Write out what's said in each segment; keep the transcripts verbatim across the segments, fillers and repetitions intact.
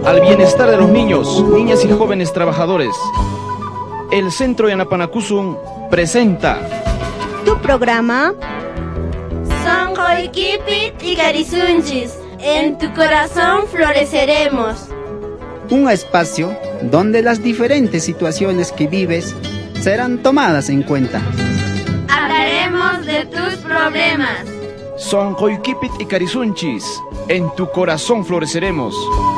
al bienestar de los niños, niñas y jóvenes trabajadores. El Centro Yanapanacusum presenta tu programa Sonqoykipit Ikarisunchis, en tu corazón floreceremos. Un espacio donde las diferentes situaciones que vives serán tomadas en cuenta. Hablaremos de tus problemas. Sonqoykipit Ikarisunchis, en tu corazón floreceremos.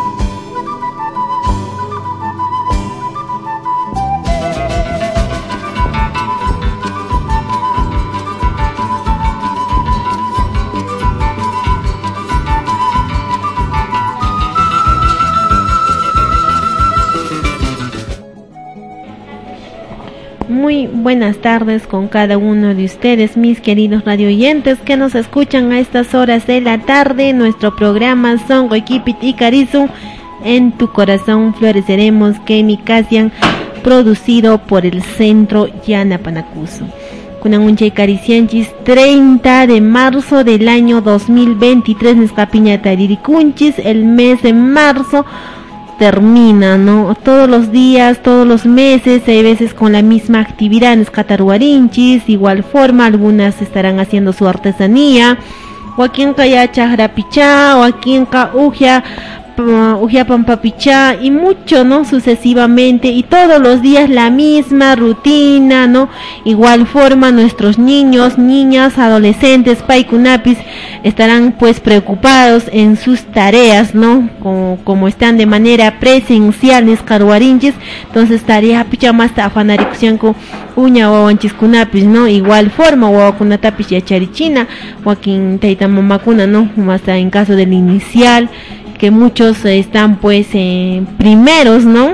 Muy buenas tardes con cada uno de ustedes, mis queridos radioyentes que nos escuchan a estas horas de la tarde. Nuestro programa Sonqoykipit Ikarisun, en tu corazón floreceremos, que mi Casian, producido por el Centro Yanapanacusum. Kunanuncha Ikaricianchis, treinta de marzo del año dos mil veintitrés, Nescapiña Tariricunchis, el mes de marzo termina, ¿no? Todos los días, todos los meses, hay veces con la misma actividad en Escataruarinchis, igual forma, algunas estarán haciendo su artesanía, o aquí en Caya Chajrapichá, o aquí en Cauja, Ujia Pampapichá, y mucho, ¿no? Sucesivamente, y todos los días la misma rutina, ¿no? Igual forma, nuestros niños, niñas, adolescentes, paikunapis, estarán pues preocupados en sus tareas, ¿no? Como, como están de manera presencial en Escaruarinchis, entonces tarea picha más afanaricción con uña o anchiskunapis, ¿no? Igual forma, o kunatapis yacharichina, o aquí en Taitamamakuna, ¿no? Más en caso del inicial, que muchos eh, están pues eh, primeros, ¿no?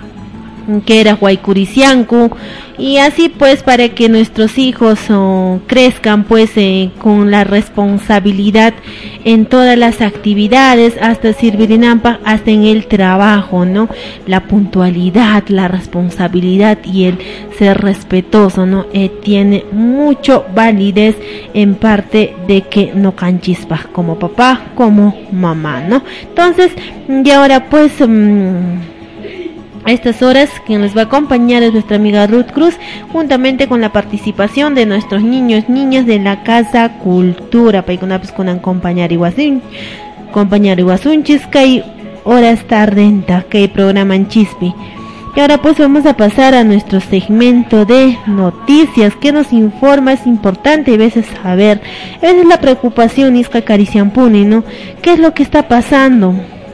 Que era Huaycuriciancu, y así pues para que nuestros hijos oh, crezcan pues eh, con la responsabilidad en todas las actividades, hasta Sirvirinampa, hasta en el trabajo, ¿no? La puntualidad, la responsabilidad y el ser respetuoso, ¿no? Eh, tiene mucho validez en parte de que no canchispa como papá, como mamá, ¿no? Entonces, y ahora pues Mmm, a estas horas quien les va a acompañar es nuestra amiga Ruth Cruz, juntamente con la participación de nuestros niños, niñas de la Casa Cultura, paikunapis con acompañar iguasun, acompañar iguasunchis, que horas tardenta, que programa en chispi. Y ahora pues vamos a pasar a nuestro segmento de noticias, que nos informa, es importante a veces saber, a veces la preocupación es que acariciampuni, ¿no? ¿Qué es lo que está pasando?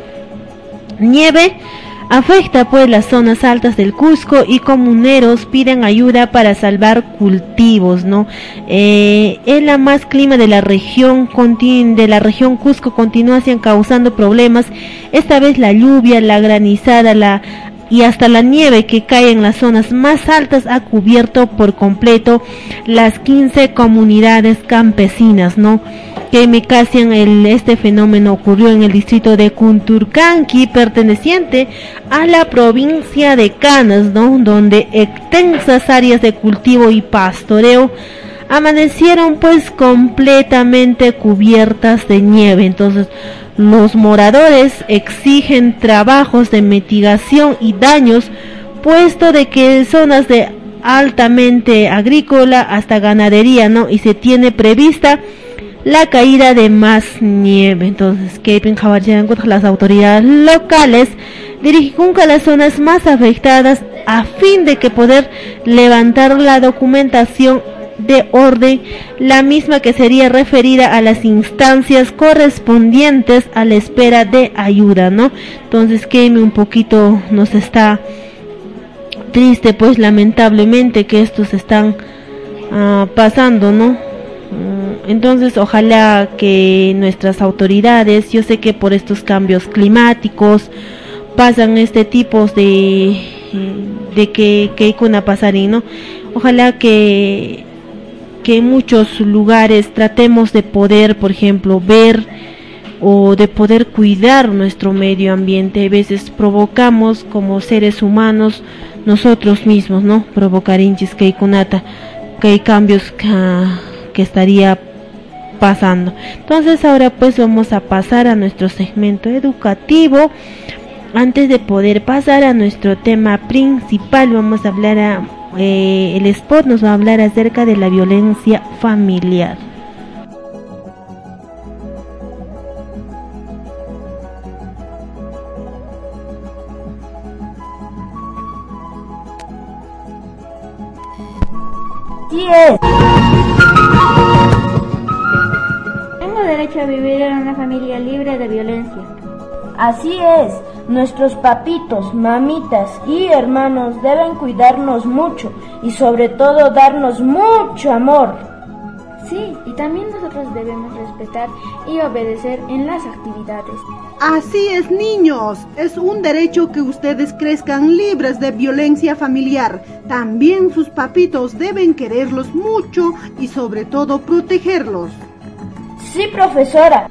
Nieve afecta pues las zonas altas del Cusco, y comuneros piden ayuda para salvar cultivos, ¿no? Eh, en la más clima de la región de la región Cusco continúan causando problemas, esta vez la lluvia, la granizada, la y hasta la nieve que cae en las zonas más altas ha cubierto por completo las quince comunidades campesinas, ¿no? Que me casian el, este fenómeno ocurrió en el distrito de Kunturkanqui, perteneciente a la provincia de Canas, ¿no? Donde extensas áreas de cultivo y pastoreo amanecieron pues completamente cubiertas de nieve. Entonces los moradores exigen trabajos de mitigación y daños, puesto de que en zonas de altamente agrícola hasta ganadería, ¿no? Y se tiene prevista la caída de más nieve. Entonces, que las autoridades locales dirigen a las zonas más afectadas a fin de que poder levantar la documentación de orden, la misma que sería referida a las instancias correspondientes a la espera de ayuda, ¿no? Entonces, que un poquito nos está triste, pues lamentablemente que estos están uh, pasando, ¿no? Entonces ojalá que nuestras autoridades, yo sé que por estos cambios climáticos pasan este tipo de de que que hay una pasarín, ¿no? Ojalá que que en muchos lugares tratemos de poder, por ejemplo, ver o de poder cuidar nuestro medio ambiente. A veces provocamos como seres humanos nosotros mismos, ¿no? Provocar hinchis que hay kunata, que hay cambios que, que estaría pasando. Entonces ahora pues vamos a pasar a nuestro segmento educativo, antes de poder pasar a nuestro tema principal, vamos a hablar a, eh, el spot nos va a hablar acerca de la violencia familiar. Sí es. Tengo derecho a vivir en una familia libre de violencia. Así es. Nuestros papitos, mamitas y hermanos deben cuidarnos mucho y sobre todo darnos mucho amor. Sí, y también nosotros debemos respetar y obedecer en las actividades. Así es, niños, es un derecho que ustedes crezcan libres de violencia familiar. También sus papitos deben quererlos mucho y sobre todo protegerlos. Sí, profesora.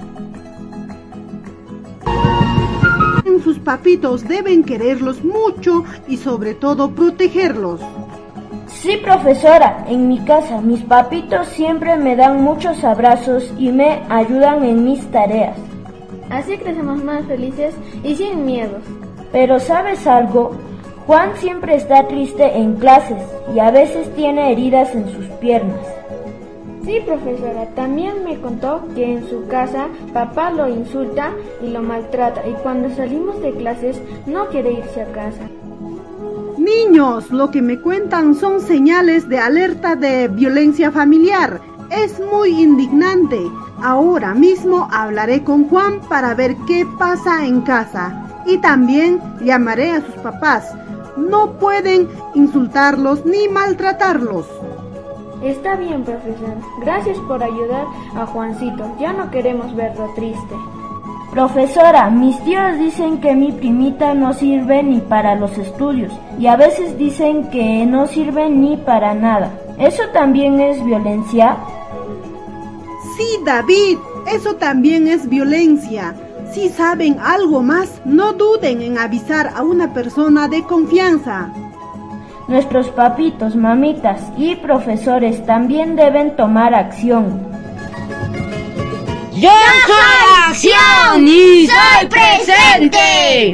Sus papitos deben quererlos mucho y sobre todo protegerlos. Sí, profesora, en mi casa mis papitos siempre me dan muchos abrazos y me ayudan en mis tareas. Así crecemos más felices y sin miedos. Pero ¿sabes algo? Juan siempre está triste en clases y a veces tiene heridas en sus piernas. Sí, profesora, también me contó que en su casa papá lo insulta y lo maltrata y cuando salimos de clases no quiere irse a casa. Niños, lo que me cuentan son señales de alerta de violencia familiar. Es muy indignante. Ahora mismo hablaré con Juan para ver qué pasa en casa y también llamaré a sus papás. No pueden insultarlos ni maltratarlos. Está bien, profesor. Gracias por ayudar a Juancito. Ya no queremos verlo triste. Profesora, mis tíos dicen que mi primita no sirve ni para los estudios y a veces dicen que no sirve ni para nada. ¿Eso también es violencia? Sí, David, eso también es violencia. Si saben algo más, no duden en avisar a una persona de confianza. Nuestros papitos, mamitas y profesores también deben tomar acción. ¡Yo soy acción y soy presente!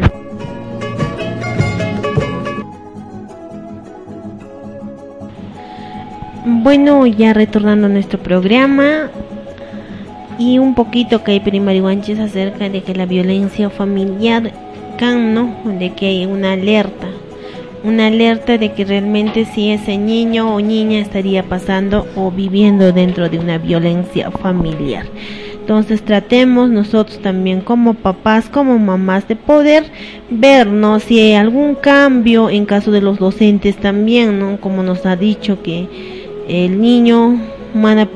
Bueno, ya retornando a nuestro programa y un poquito que hay primarihuanches acerca de que la violencia familiar, ¿no? De que hay una alerta. Una alerta de que realmente si ese niño o niña estaría pasando o viviendo dentro de una violencia familiar. Entonces tratemos nosotros también como papás, como mamás, de poder vernos si hay algún cambio en caso de los docentes también, ¿no? Como nos ha dicho que el niño, mana,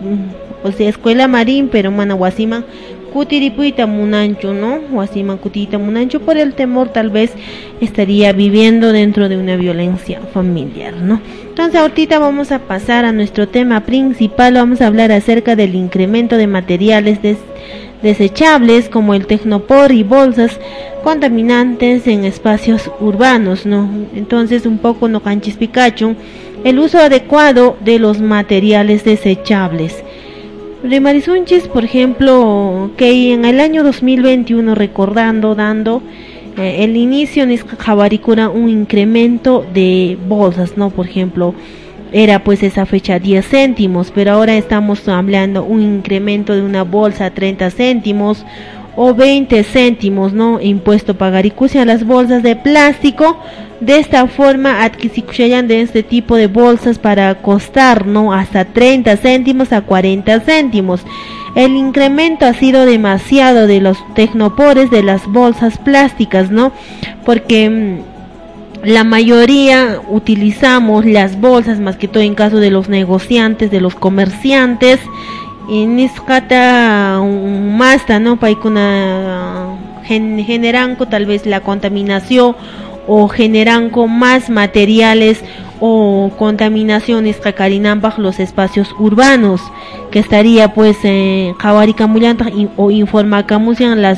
o sea, escuela marín, pero mana guasima Kutiripuita munancho, ¿no? Guasima kutita munancho, por el temor tal vez estaría viviendo dentro de una violencia familiar, ¿no? Entonces ahorita vamos a pasar a nuestro tema principal. Vamos a hablar acerca del incremento de materiales des desechables como el tecnopor y bolsas contaminantes en espacios urbanos, ¿no? Entonces un poco no canchis Pikachu, el uso adecuado de los materiales desechables. Remarisunchis, por ejemplo, que en el año dos mil veintiuno, recordando, dando eh, el inicio en Javaricura un incremento de bolsas, ¿no? Por ejemplo, era pues esa fecha diez céntimos, pero ahora estamos hablando un incremento de una bolsa a treinta céntimos o veinte céntimos, ¿no? Impuesto pagaricusia a las bolsas de plástico. De esta forma adquisición de este tipo de bolsas para costar, ¿no? Hasta treinta céntimos a cuarenta céntimos. El incremento ha sido demasiado de los tecnopores de las bolsas plásticas, ¿no? Porque mmm, la mayoría utilizamos las bolsas, más que todo en caso de los negociantes, de los comerciantes. Y niscata un masta, ¿no? Paikuna generan tal vez la contaminación o generan con más materiales o contaminaciones que carinambaj los espacios urbanos, que estaría pues en Javaricamuyanta o Informacamusian la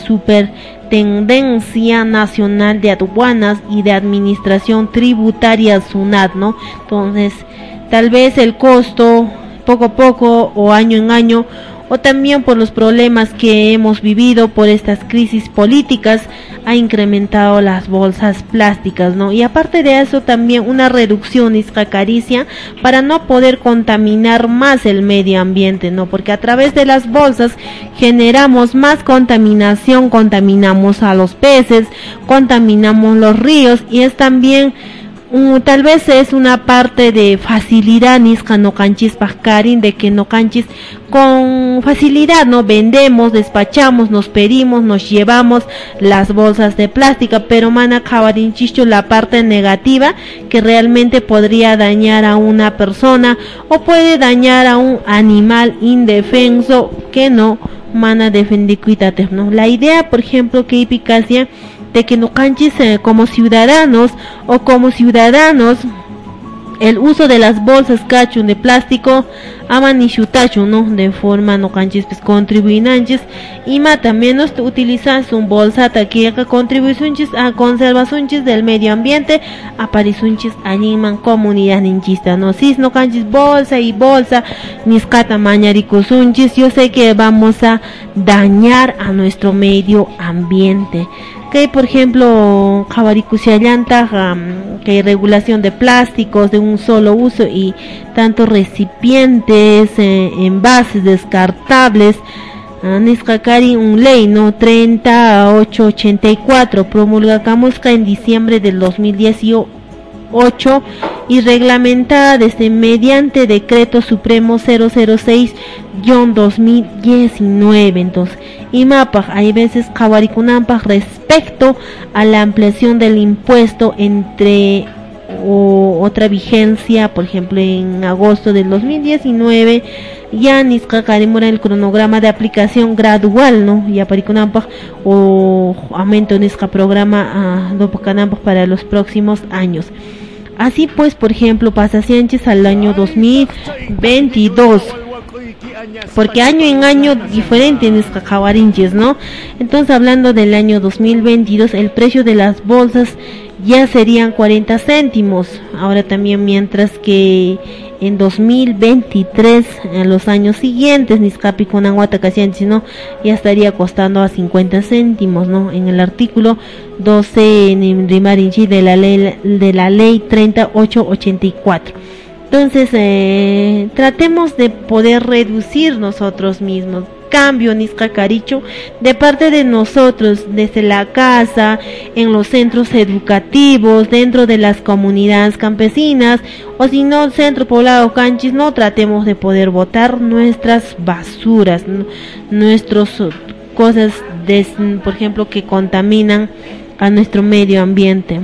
Superintendencia Nacional de Aduanas y de Administración Tributaria SUNAT, ¿no? Entonces tal vez el costo poco a poco o año en año o también por los problemas que hemos vivido por estas crisis políticas, ha incrementado las bolsas plásticas, ¿no? Y aparte de eso también una reducción iscacaricia para no poder contaminar más el medio ambiente, ¿no? Porque a través de las bolsas generamos más contaminación, contaminamos a los peces, contaminamos los ríos, y es también Um, tal vez es una parte de facilidad nisca no canchis pascarin, de que no canchis con facilidad no vendemos, despachamos, nos pedimos, nos llevamos las bolsas de plástica, pero mana cabarin chicho la parte negativa que realmente podría dañar a una persona o puede dañar a un animal indefenso que no mana defender cuídate, ¿no? La idea, por ejemplo, que eficacia de que no canchis eh, como ciudadanos o como ciudadanos el uso de las bolsas cachun de plástico aman y chutachu, ¿no? De forma no canchis pues contribuinanches y mata menos utilizas un bolsata que acá contribuisunches a conservaciones del medio ambiente aparisunches animan comunidad ninchista, ¿no? Si no canchis bolsa y bolsa niscata mañaricusunches, yo sé que vamos a dañar a nuestro medio ambiente. Que por ejemplo jabaricusallanta um, que hay regulación de plásticos de un solo uso y tanto recipientes, eh, envases descartables, uh, Niscacari un ley no treinta ocho ochenta y cuatro promulgamos en diciembre del dos mil dieciocho y reglamentada desde mediante decreto supremo cero cero seis guión dos mil diecinueve. Entonces y mapa hay veces cabaricunampa respecto a la ampliación del impuesto entre o, otra vigencia, por ejemplo en agosto del dos mil diecinueve ya niscacarimora el cronograma de aplicación gradual, ¿no? Ya paricunampa o aumento nisca programa uh, dopocanampa para los próximos años. Así pues, por ejemplo, pasacianches al año dos mil veintidós, porque año en año diferente en escacahuarinches, ¿no? Entonces, hablando del año dos mil veintidós, el precio de las bolsas ya serían cuarenta céntimos. Ahora también, mientras que en dos mil veintitrés, en los años siguientes, Niscapi con Anguatacasianchi, ¿no? Ya estaría costando a cincuenta céntimos, ¿no? En el artículo doce en Rimarinchi de la ley de la ley treinta y ocho ochenta y cuatro. Entonces, eh, tratemos de poder reducir nosotros mismos. Cambio niscacaricho de parte de nosotros, desde la casa, en los centros educativos, dentro de las comunidades campesinas, o si no, centro poblado canchis, no tratemos de poder botar nuestras basuras, ¿no? Nuestras cosas, des, por ejemplo, que contaminan a nuestro medio ambiente.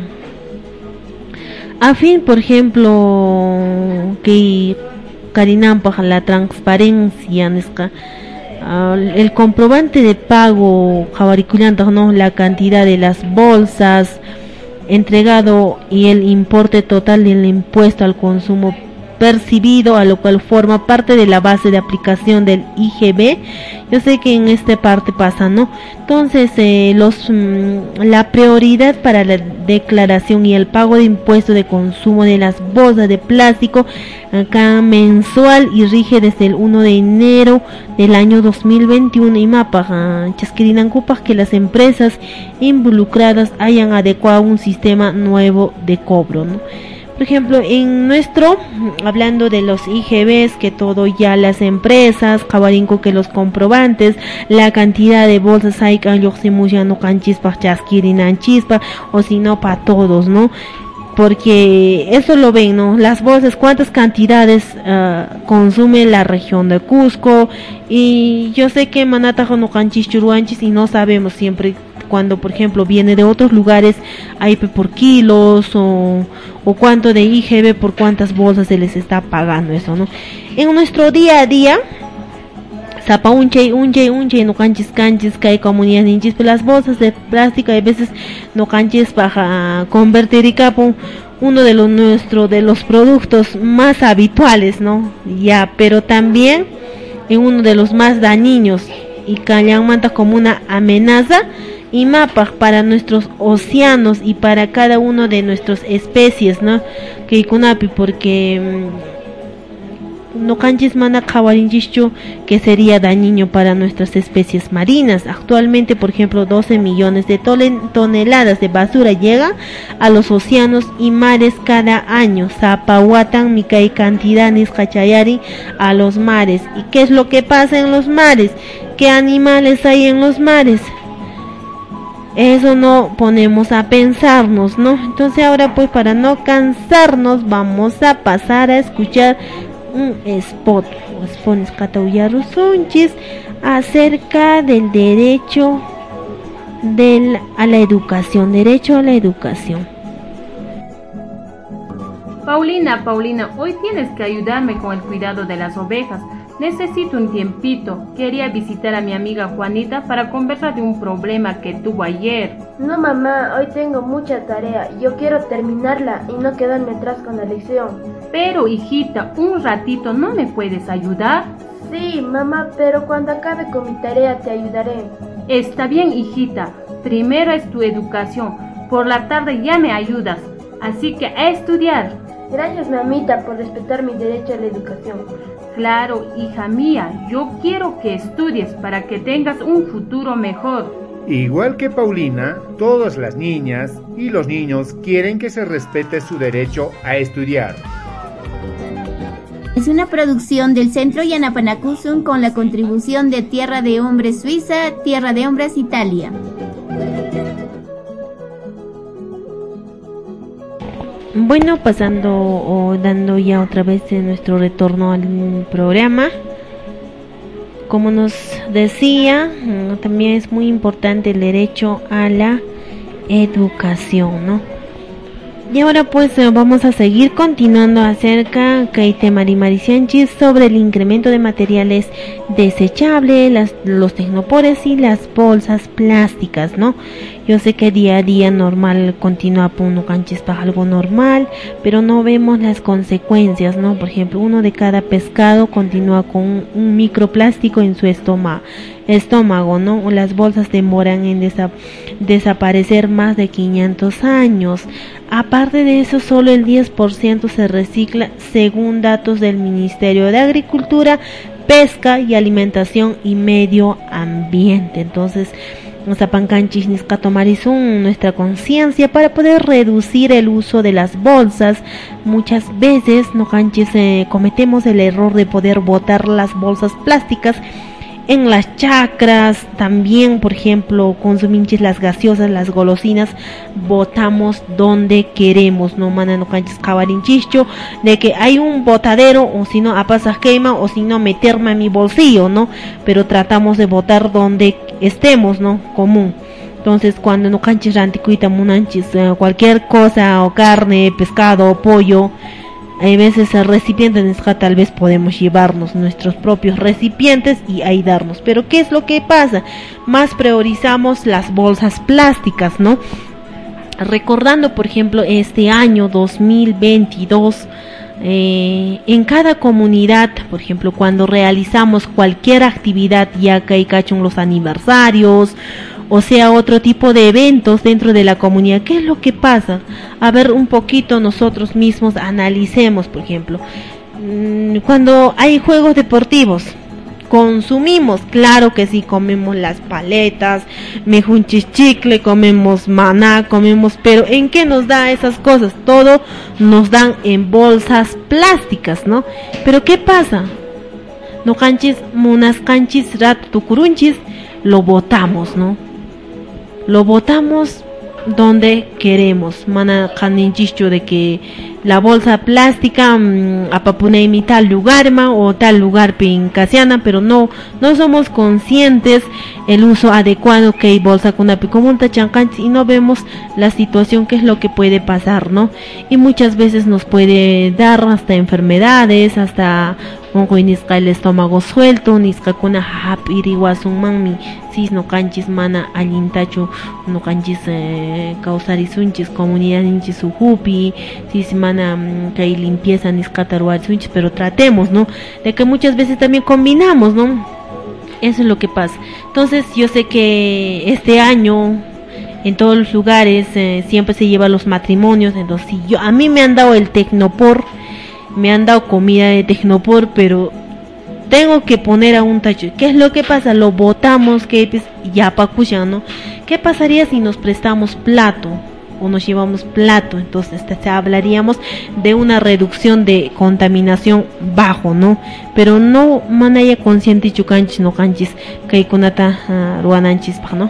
A fin, por ejemplo, que carinampa la transparencia, nisca, Uh, el comprobante de pago jabariculanta, ¿no? La cantidad de las bolsas entregado y el importe total del impuesto al consumo percibido, a lo cual forma parte de la base de aplicación del I G B. Yo sé que en esta parte pasa, ¿no? Entonces, eh, los mmm, la prioridad para la declaración y el pago de impuesto de consumo de las bolsas de plástico acá mensual y rige desde el uno de enero del año dos mil veintiuno y mapa chasquirinan cupas que las empresas involucradas hayan adecuado un sistema nuevo de cobro, ¿no? Por ejemplo, en nuestro, hablando de los I G Bs, que todo ya las empresas, cabarinco que los comprobantes, la cantidad de bolsas hay que ya no canchispa, chasquirinan chispa, o si no para todos, ¿no? Porque eso lo ven, ¿no? Las bolsas, cuántas cantidades uh, consume la región de Cusco, y yo sé que Manatajo no canchis churuanchis y no sabemos siempre cuando, por ejemplo, viene de otros lugares, hay por kilos o, o cuánto de I G B por cuántas bolsas se les está pagando eso, ¿no? En nuestro día a día, zapa unche, unche, unche, no canchis canchis, que hay comunidades ninchis, pero las bolsas de plástico a veces no canchis para convertir y capo uno de los nuestros, de los productos más habituales, ¿no? Ya, pero también en uno de los más dañinos y callan manta como una amenaza y mapa para nuestros océanos y para cada uno de nuestras especies, ¿no? Que Ikunapi, porque no canchis mana kawarinjischu, que sería dañino para nuestras especies marinas. Actualmente, por ejemplo, doce millones de toneladas de basura llega a los océanos y mares cada año. Zapahuatan mikai cantidades kachayari a los mares. ¿Y qué es lo que pasa en los mares? ¿Qué animales hay en los mares? Eso no ponemos a pensarnos, ¿no? Entonces ahora, pues, para no cansarnos, vamos a pasar a escuchar un spot acerca del derecho del, a la educación, derecho a la educación. Paulina, Paulina, hoy tienes que ayudarme con el cuidado de las ovejas. Necesito un tiempito. Quería visitar a mi amiga Juanita para conversar de un problema que tuvo ayer. No, mamá, hoy tengo mucha tarea. Yo quiero terminarla y no quedarme atrás con la lección. Pero, hijita, un ratito, ¿no me puedes ayudar? Sí, mamá, pero cuando acabe con mi tarea te ayudaré. Está bien, hijita. Primero es tu educación. Por la tarde ya me ayudas. Así que a estudiar. Gracias, mamita, por respetar mi derecho a la educación. Claro, hija mía, yo quiero que estudies para que tengas un futuro mejor. Igual que Paulina, todas las niñas y los niños quieren que se respete su derecho a estudiar. Es una producción del Centro Yanapanacusun con la contribución de Tierra de Hombres Suiza, Tierra de Hombres Italia. Bueno, pasando o dando ya otra vez nuestro retorno al programa. Como nos decía, también es muy importante el derecho a la educación, ¿no? Y ahora pues vamos a seguir continuando acerca Kaite Mari Maricianchis sobre el incremento de materiales desechables, las, los tecnopores y las bolsas plásticas, ¿no? Yo sé que día a día normal continúa puno canchis para algo normal, pero no vemos las consecuencias, ¿no? Por ejemplo, uno de cada pescado continúa con un, un microplástico en su estómago, estómago, ¿no? Las bolsas demoran en desa, desaparecer más de quinientos años. Aparte de eso, solo el diez por ciento se recicla según datos del Ministerio de Agricultura, Pesca y Alimentación y Medio Ambiente. Entonces, Zapancanchis Niscatomarizun, nuestra conciencia para poder reducir el uso de las bolsas. Muchas veces no canchis eh, cometemos el error de poder botar las bolsas plásticas en las chacras. También, por ejemplo, consuminches las gaseosas, las golosinas, botamos donde queremos, no manan no canchis cabarinchicho de que hay un botadero, o si no a pasas quema, o si no meterme en mi bolsillo, ¿no? Pero tratamos de botar donde estemos, ¿no? Común. Entonces, cuando no canchis ranticuita munanchis eh, cualquier cosa, o carne, pescado, o pollo, hay veces el recipiente Nisca, tal vez podemos llevarnos nuestros propios recipientes y ahí darnos. Pero ¿qué es lo que pasa? Más priorizamos las bolsas plásticas, ¿no? Recordando, por ejemplo, este año dos mil veintidós, eh, en cada comunidad, por ejemplo, cuando realizamos cualquier actividad, ya que hay cachón los aniversarios, o sea, otro tipo de eventos dentro de la comunidad, ¿qué es lo que pasa? A ver, un poquito nosotros mismos analicemos, por ejemplo, cuando hay juegos deportivos, consumimos, claro que sí, comemos las paletas, mejunchis chicle, comemos maná, comemos, pero ¿en qué nos da esas cosas? Todo nos dan en bolsas plásticas, ¿no? Pero ¿qué pasa? No canchis, munas canchis, rat tucurunchis, lo botamos, ¿no? Lo botamos donde queremos. Mana caninchicho de que la bolsa plástica mmm, apapune en tal lugar ma, o tal lugar pincasiana, pero no no somos conscientes el uso adecuado que hay bolsa con apicomunta chancanchi y no vemos la situación, que es lo que puede pasar, ¿no? Y muchas veces nos puede dar hasta enfermedades, hasta onco nisca el estómago suelto, nisca kuna hapiriwasun manmi, sis no canchis mana alintacho, no canchis eh, causarisunchis comunidad ninchis ujupi, sis mana um, que hay limpieza nisca taruarisunchis, pero tratemos, ¿no? De que muchas veces también combinamos, ¿no? Eso es lo que pasa. Entonces yo sé que este año en todos los lugares eh, siempre se lleva los matrimonios. Entonces si yo, a mí me han dado el tecnopor, me han dado comida de Tecnopor, pero tengo que poner a un tacho. ¿Qué es lo que pasa? Lo botamos, que pues, ya pacuchan, ¿no? ¿Qué pasaría si nos prestamos plato o nos llevamos plato? Entonces este, hablaríamos de una reducción de contaminación bajo, ¿no? Pero no manaya consciente chucanchis no canchis que kunata uh, ruananchis, ¿no?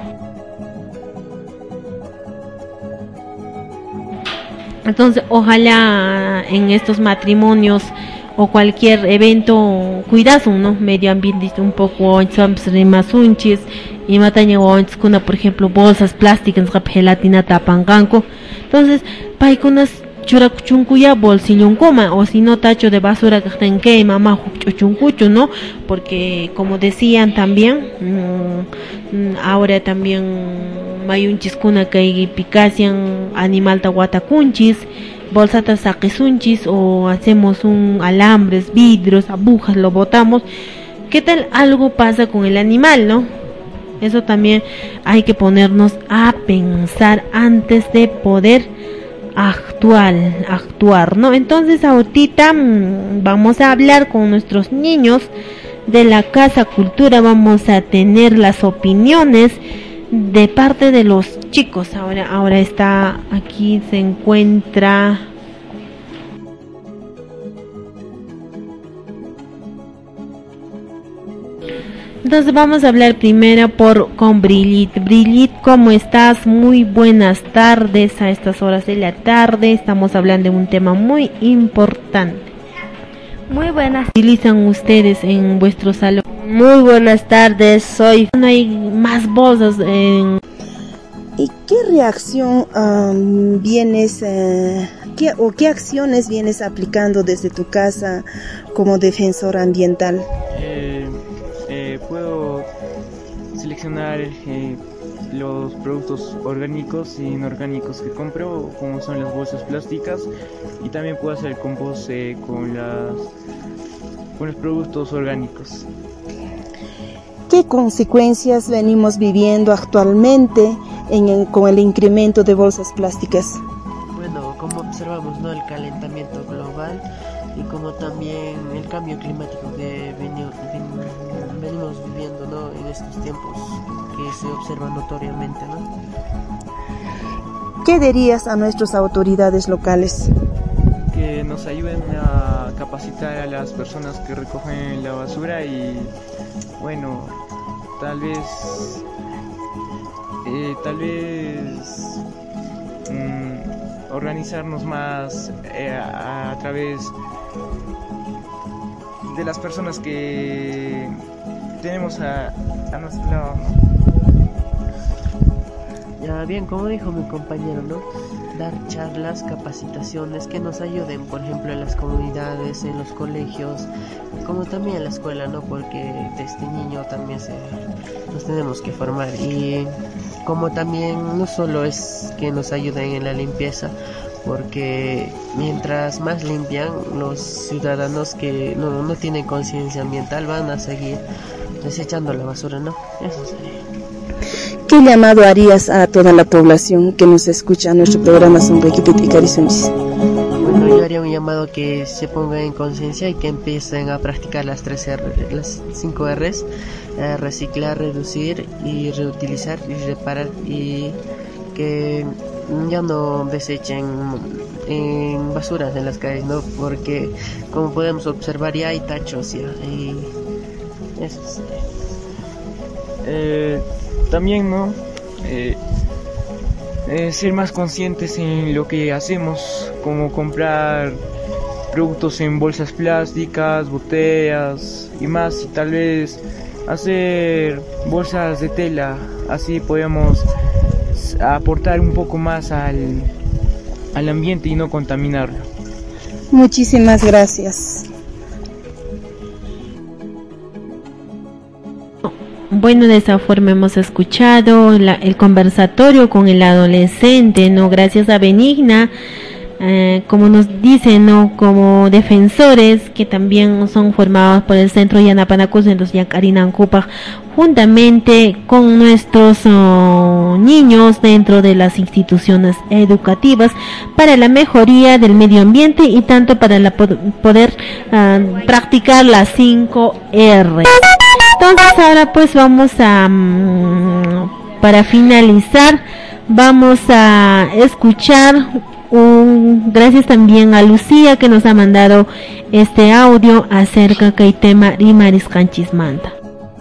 Entonces ojalá en estos matrimonios o cualquier evento cuidazo, ¿no? Medio ambiente un poco rimasunchis y mataña kuna, por ejemplo, bolsas plásticas gelatina tapanganco. Entonces paikunas churakuchunkuya bolsillo coma, o si no tacho de basura que tenque mamá chuncucho, ¿no? Porque como decían también mmm, ahora también mayunchis kuna que picasian animal tahuatacunchis, bolsatas saquesunchis, o hacemos un alambres, vidrios, agujas, lo botamos. ¿Qué tal algo pasa con el animal, no? Eso también hay que ponernos a pensar antes de poder actuar, actuar, ¿no? Entonces ahorita mmm, vamos a hablar con nuestros niños de la Casa Cultura, vamos a tener las opiniones de parte de los chicos. Ahora, ahora está aquí, se encuentra entonces vamos a hablar primero por con Brilit. Brilit, ¿cómo estás? Muy buenas tardes a estas horas de la tarde. Estamos hablando de un tema muy importante. Muy buenas. ¿Utilizan ustedes en vuestro salón? Muy buenas tardes, soy... No hay más bolsas en... ¿Y qué reacción um, vienes, eh, qué, o qué acciones vienes aplicando desde tu casa como defensor ambiental? Eh, eh, puedo seleccionar eh, los productos orgánicos e inorgánicos que compro, como son las bolsas plásticas, y también puedo hacer compost eh, con, las, con los productos orgánicos. ¿Qué consecuencias venimos viviendo actualmente en el, con el incremento de bolsas plásticas? Bueno, como observamos, ¿no?, el calentamiento global y como también el cambio climático que venimos, venimos viviendo, ¿no?, en estos tiempos que se observa notoriamente, ¿no? ¿Qué dirías a nuestras autoridades locales? Que nos ayuden a capacitar a las personas que recogen la basura y, bueno, tal vez, eh, tal vez mmm, organizarnos más eh, a, a través de las personas que tenemos a, a nuestro lado, ¿no? Ya bien, como dijo mi compañero, ¿no?, dar charlas, capacitaciones que nos ayuden, por ejemplo, en las comunidades, en los colegios, como también en la escuela, ¿no?, porque desde niño también se, nos tenemos que formar. Y como también no solo es que nos ayuden en la limpieza, porque mientras más limpian los ciudadanos que no, no tienen conciencia ambiental van a seguir desechando la basura, ¿no? Eso sería. ¿Qué llamado harías a toda la población que nos escucha a nuestro programa Sonrequipit y Carisunchis? Bueno, yo haría un llamado que se ponga en conciencia y que empiecen a practicar las tres R, las cinco R's, eh, reciclar, reducir y reutilizar y reparar, y que ya no desechen en basuras en las calles, ¿no? Porque como podemos observar ya hay tachos ya, y eso es. Eh, también, ¿no? Eh, eh, ser más conscientes en lo que hacemos, como comprar productos en bolsas plásticas, botellas y más, y tal vez hacer bolsas de tela, así podemos aportar un poco más al, al ambiente y no contaminarlo. Muchísimas gracias. Bueno, de esa forma hemos escuchado la, el conversatorio con el adolescente, ¿no? Gracias a Benigna eh, como nos dicen, ¿no?, como defensores que también son formados por el Centro Yanapanacusum, entonces Yankarinan Kupak, juntamente con nuestros oh, niños dentro de las instituciones educativas para la mejoría del medio ambiente y tanto para la, poder uh, practicar las cinco erre. Entonces ahora pues vamos a um, para finalizar vamos a escuchar un, gracias también a Lucía que nos ha mandado este audio acerca del tema Rimaris Canchismanta.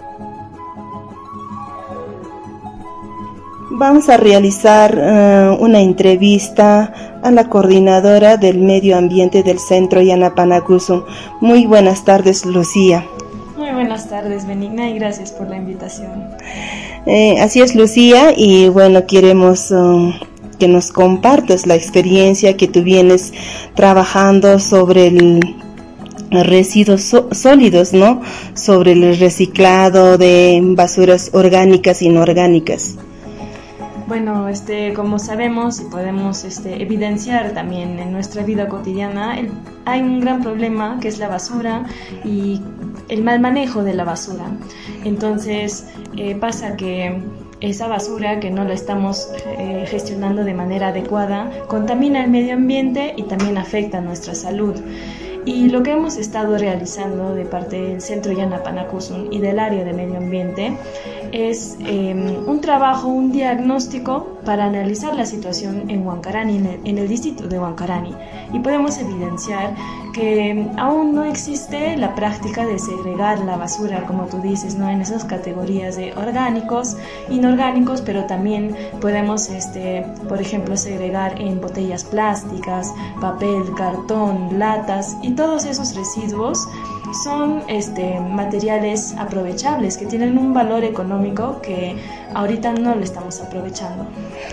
Vamos a realizar uh, una entrevista a la coordinadora del medio ambiente del Centro Yanapanacusum. Muy buenas tardes, Lucía. Muy buenas tardes, Benigna, y gracias por la invitación. Eh, así es, Lucía, y bueno, queremos uh, que nos compartas la experiencia que tú vienes trabajando sobre el residuos so- sólidos, ¿no? Sobre el reciclado de basuras orgánicas e inorgánicas. Bueno, este, como sabemos y podemos este, evidenciar también en nuestra vida cotidiana, el, hay un gran problema que es la basura y el mal manejo de la basura. Entonces eh, pasa que esa basura que no la estamos eh, gestionando de manera adecuada contamina el medio ambiente y también afecta a nuestra salud. Y lo que hemos estado realizando de parte del Centro Yanapanacusum y del área de medio ambiente es eh, un trabajo, un diagnóstico para analizar la situación en Huancarani, en el, en el distrito de Huancarani. Y podemos evidenciar que aún no existe la práctica de segregar la basura, como tú dices, ¿no?, en esas categorías de orgánicos, inorgánicos, pero también podemos, este, por ejemplo, segregar en botellas plásticas, papel, cartón, latas, y todos esos residuos son este, materiales aprovechables que tienen un valor económico que ahorita no lo estamos aprovechando.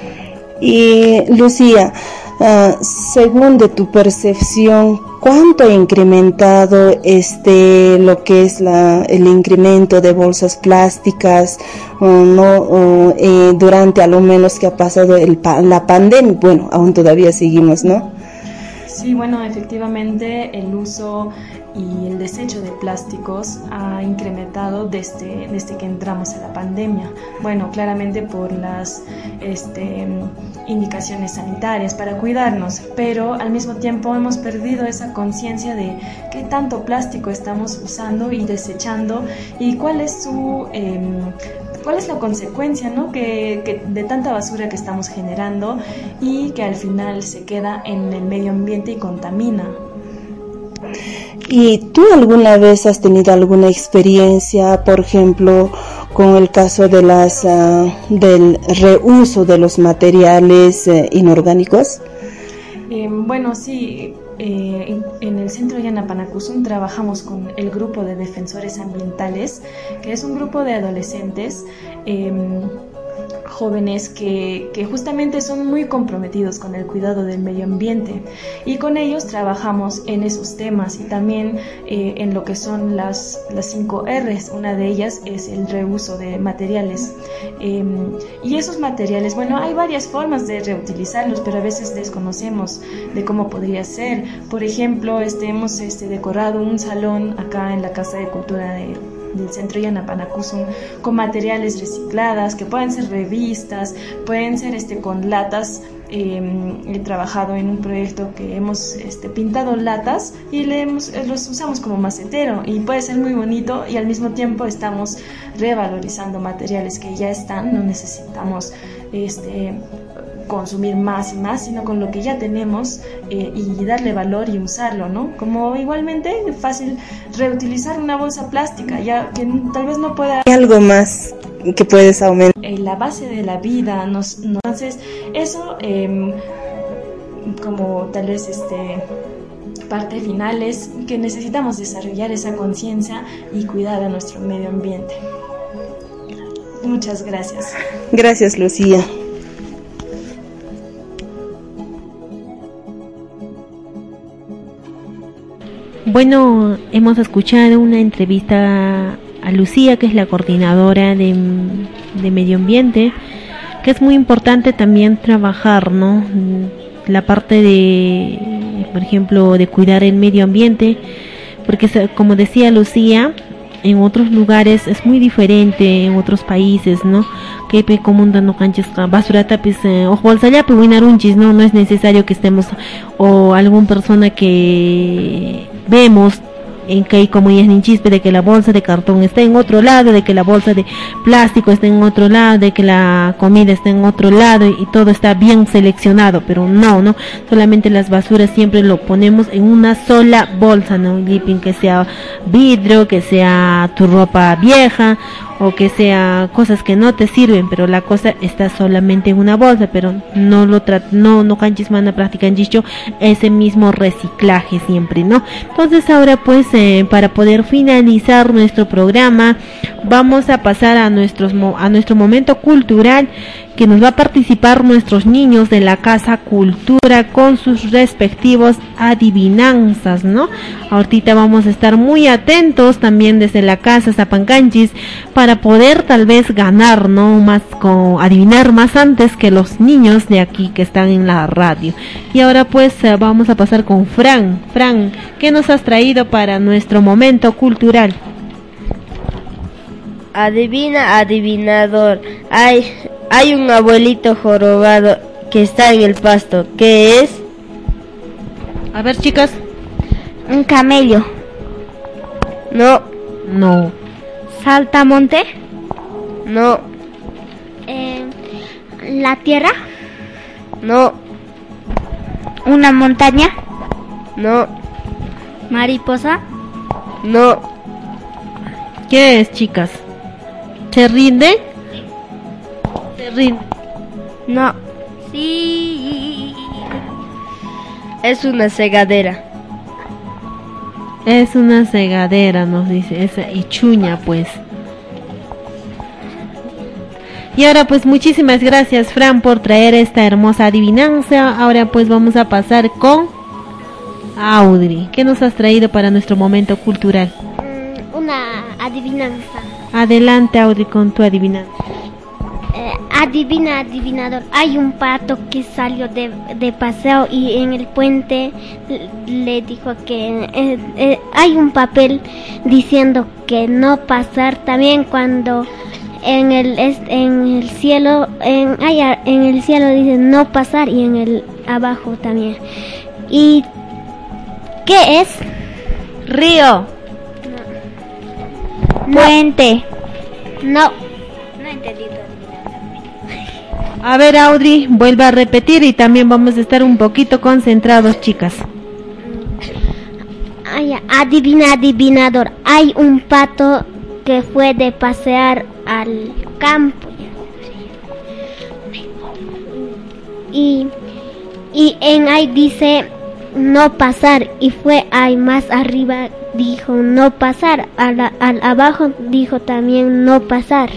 Y Lucía, uh, según de tu percepción, ¿cuánto ha incrementado este lo que es la el incremento de bolsas plásticas uh, no uh, eh, durante a lo menos que ha pasado el pa- la pandemia? Bueno, aún todavía seguimos, ¿no? Sí, bueno, efectivamente el uso y el desecho de plásticos ha incrementado desde, desde que entramos a la pandemia. Bueno, claramente por las este, indicaciones sanitarias para cuidarnos, pero al mismo tiempo hemos perdido esa conciencia de qué tanto plástico estamos usando y desechando y cuál es su... Eh, ¿Cuál es la consecuencia, ¿no?, que, que de tanta basura que estamos generando y que al final se queda en el medio ambiente y contamina? ¿Y tú alguna vez has tenido alguna experiencia, por ejemplo, con el caso de las uh, del reuso de los materiales uh, inorgánicos? Eh, bueno, sí. Eh, en, en el Centro Yanapanacusum trabajamos con el grupo de defensores ambientales, que es un grupo de adolescentes eh, jóvenes que, que justamente son muy comprometidos con el cuidado del medio ambiente, y con ellos trabajamos en esos temas y también eh, en lo que son las, las cinco erres. Una de ellas es el reuso de materiales eh, y esos materiales, bueno, hay varias formas de reutilizarlos, pero a veces desconocemos de cómo podría ser. Por ejemplo, este, hemos este, decorado un salón acá en la Casa de Cultura de del Centro Yanapanacusum con materiales recicladas que pueden ser revistas, pueden ser este con latas. Eh, he trabajado en un proyecto que hemos este, pintado latas y le hemos, los usamos como macetero y puede ser muy bonito, y al mismo tiempo estamos revalorizando materiales que ya están, no necesitamos este consumir más y más, sino con lo que ya tenemos eh, y darle valor y usarlo, ¿no? Como igualmente fácil reutilizar una bolsa plástica, ya que tal vez no pueda... ¿Hay algo más que puedes aumentar? Eh, la base de la vida, nos, nos, entonces eso eh, como tal vez este parte final es que necesitamos desarrollar esa conciencia y cuidar a nuestro medio ambiente. Muchas gracias. Gracias, Lucía. Bueno, hemos escuchado una entrevista a Lucía, que es la coordinadora de, de medio ambiente, que es muy importante también trabajar, ¿no?, la parte de, por ejemplo, de cuidar el medio ambiente, porque como decía Lucía, en otros lugares es muy diferente, en otros países, ¿no? Que pe comunda no canches basura tapis o bolsalla pe winarunchis, no no es necesario que estemos o alguna persona que vemos en que hay como ya es chispe de que la bolsa de cartón está en otro lado, de que la bolsa de plástico está en otro lado, de que la comida está en otro lado y, y todo está bien seleccionado, pero no, no, solamente las basuras siempre lo ponemos en una sola bolsa, ¿no? Que sea vidrio, que sea tu ropa vieja o que sea cosas que no te sirven, pero la cosa está solamente en una bolsa, pero no lo tra no no canchis mana practican dicho ese mismo reciclaje siempre, ¿no? Entonces ahora pues eh, para poder finalizar nuestro programa vamos a pasar a nuestros a nuestro momento cultural, que nos va a participar nuestros niños de la Casa Cultura con sus respectivos adivinanzas, ¿no? Ahorita vamos a estar muy atentos también desde la Casa Zapancanchis para poder tal vez ganar, ¿no? Más con adivinar más antes que los niños de aquí que están en la radio. Y ahora pues vamos a pasar con Fran. Fran, ¿qué nos has traído para nuestro momento cultural? Adivina, adivinador. Hay, hay un abuelito jorobado que está en el pasto. ¿Qué es? A ver, chicas. Un camello. No. No. Saltamonte. No. Eh, la tierra. No. Una montaña. No. Mariposa. No. ¿Qué es, chicas? ¿Se rinde? ¿Se rinde? No. Sí. Es una segadera. Es una segadera, nos dice, esa ichuña, pues. Y ahora pues muchísimas gracias, Fran, por traer esta hermosa adivinanza. Ahora pues vamos a pasar con Audrey. ¿Qué nos has traído para nuestro momento cultural? Una adivinanza. Adelante, Audrey, con tu adivinanza. Eh, adivina, adivinador. Hay un pato que salió de, de paseo y en el puente le dijo que eh, eh, hay un papel diciendo que no pasar. También cuando en el en el cielo en allá, en el cielo dice no pasar y en el abajo también. ¿Y qué es? Río. No. Puente. No. No he entendido. A ver, Audrey, vuelve a repetir y también vamos a estar un poquito concentrados, chicas. Ay, adivina, adivinador. Hay un pato que fue de pasear al campo. Y, y en ahí dice no pasar y fue ahí más arriba dijo no pasar, al, al abajo dijo también no pasar.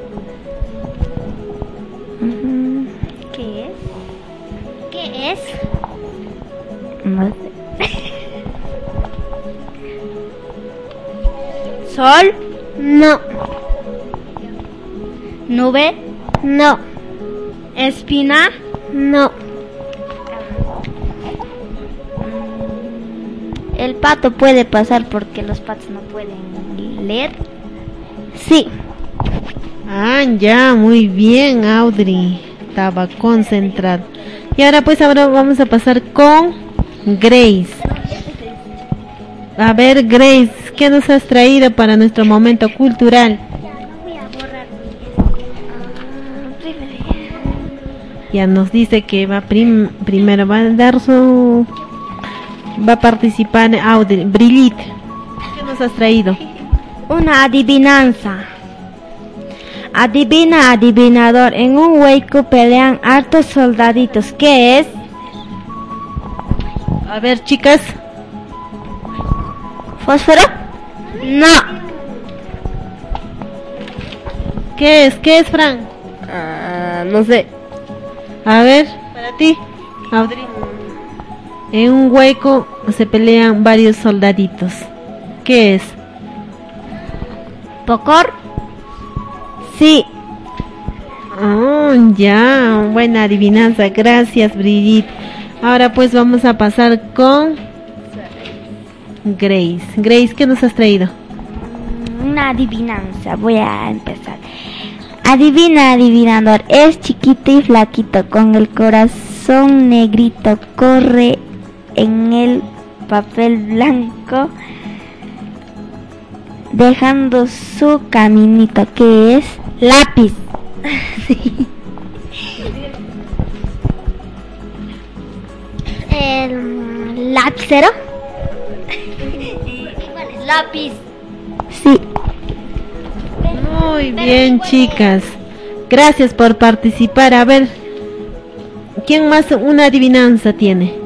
¿Qué es? ¿Qué es? No sé. ¿Sol? No. ¿Nube? No. ¿Espina? No. ¿El pato puede pasar porque los patos no pueden leer? Sí. Ah, ya, muy bien, Audrey. Estaba concentrado. Y ahora pues ahora vamos a pasar con Grace. A ver, Grace, ¿qué nos has traído para nuestro momento cultural? Ya nos dice que va prim primero va a dar su va a participar Audrey. Brigitte, ¿qué nos has traído? Una adivinanza. Adivina, adivinador, en un hueco pelean hartos soldaditos. ¿Qué es? A ver, chicas. ¿Fósforo? No. ¿Qué es? ¿Qué es, Fran? Uh, no sé. A ver, para ti, Audrey. En un hueco se pelean varios soldaditos. ¿Qué es? ¿Pocor? Sí. Oh, ya, buena adivinanza. Gracias, Brigitte. Ahora pues vamos a pasar con Grace. Grace, ¿qué nos has traído? Una adivinanza, voy a empezar. Adivina, adivinador, es chiquito y flaquito, con el corazón negrito, corre en el papel blanco, dejando su caminito, que es lápiz. Sí. El lapicero. Lápiz. Sí. Muy bien, chicas. Gracias por participar. A ver, ¿quién más una adivinanza tiene?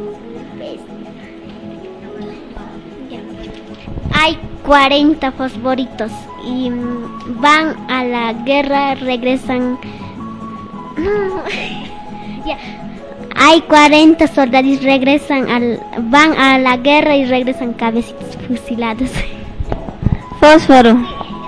Hay cuarenta fosforitos y van a la guerra, regresan. Ya. Hay cuarenta soldados, regresan al, van a la guerra y regresan cabecitos fusilados. Fósforo.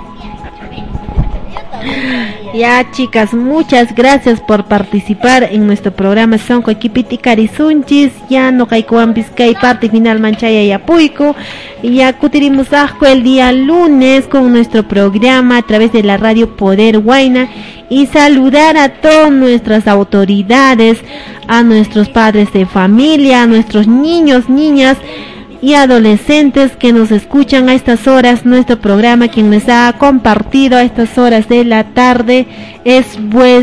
Ya, chicas, muchas gracias por participar en nuestro programa Sonco Equipiti Carisunchis. Ya no caikuan Vizcay parte final manchaya y apuico. Y ya cutirimos asco el día lunes con nuestro programa a través de la radio Poder Huayna. Y saludar a todas nuestras autoridades, a nuestros padres de familia, a nuestros niños, niñas y adolescentes que nos escuchan a estas horas. Nuestro programa, quien les ha compartido a estas horas de la tarde es pues,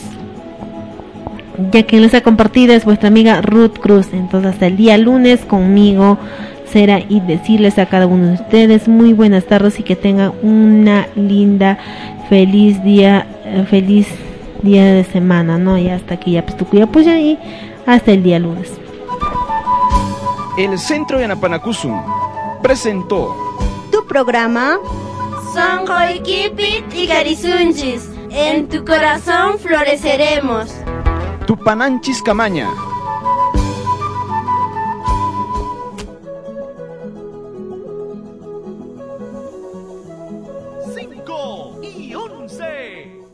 ya quien les ha compartido es vuestra amiga Ruth Cruz. Entonces hasta el día lunes conmigo será y decirles a cada uno de ustedes muy buenas tardes y que tengan una linda, feliz día, eh, feliz día de semana, ¿no? Y hasta aquí ya pues tu cuida pues y hasta el día lunes. El Centro Yanapanacusum presentó tu programa Songo Equipit y Carisunchis. En tu corazón floreceremos. Tupananchis Camaña. Cinco y once.